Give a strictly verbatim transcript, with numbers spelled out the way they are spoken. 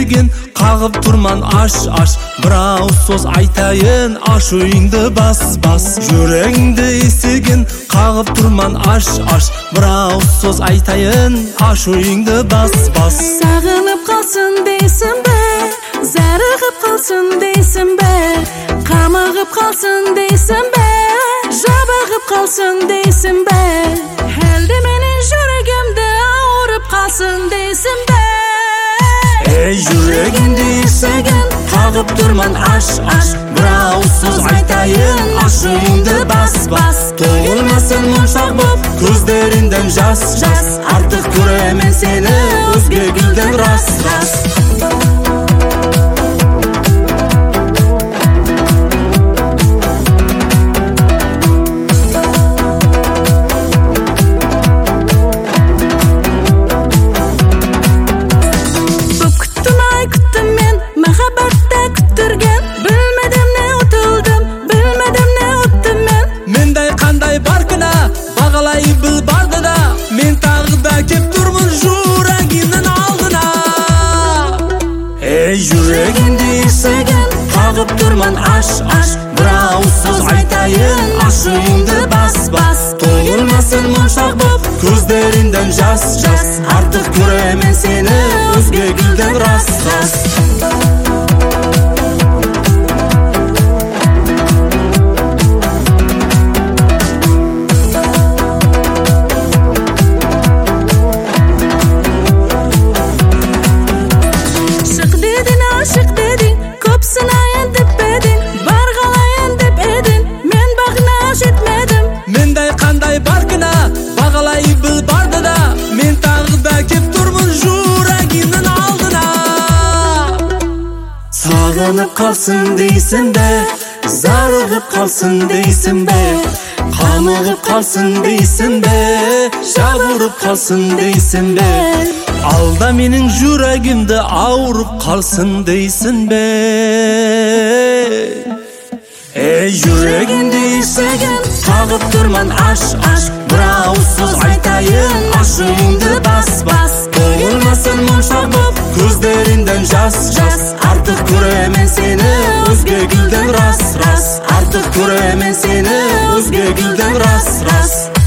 эсигин кагып турман аш аш. Бир ауыз сөз айтайын, аш үйүңдү бас бас. Жүрегиңди эсигин кагып турман аш аш. Бир ауыз сөз айтайын, аш үйүңдү бас бас. Сагынып калсын дейсин бе, зарыгып калсын дейсин бе, камыгып калсын дейсин бе, жабыгып калсын дейсин бе, элди менин жүрөгүмдө ауырып калсын дейсин бе. Эй, жүрегиңди эсигин кагып турман аш аш. Бир ауыз сөз айтайын, аш үйүңдү бас бас. Төгүлмөсүн муншак боп көздөрүндөн жас жас. Артык көрөмүн сени өзгө гүлдөн рас рас. Жүрегиңди эсигин кагып турман аш аш. Бир ауыз сөз айтайын, аш үйүңдү бас бас. Төгүлмөсүн муншак боп көздөрүндөн жас жас. Артык көрөмүн сени өзгө гүлдөн рас рас. Сагынып калсын дейсин бе, зарыгып калсын дейсин бе, камыгып калсын дейсин бе, жабырып калсын дейсин бе, алда менин жүрөгүмдө ауырып калсын дейсин бе. Эй, жүрегиңди эсигин кагып турман аш аш. Бир ауыз сөз айтайын, аш үйүңдү бас бас. Төгүлмөсүн муншак боп көздөрүндөн жас жас. Артык көрөмүн сени өзгө гүлдөн рас рас. Артык көрөмүн сени өзгө гүлдөн рас рас.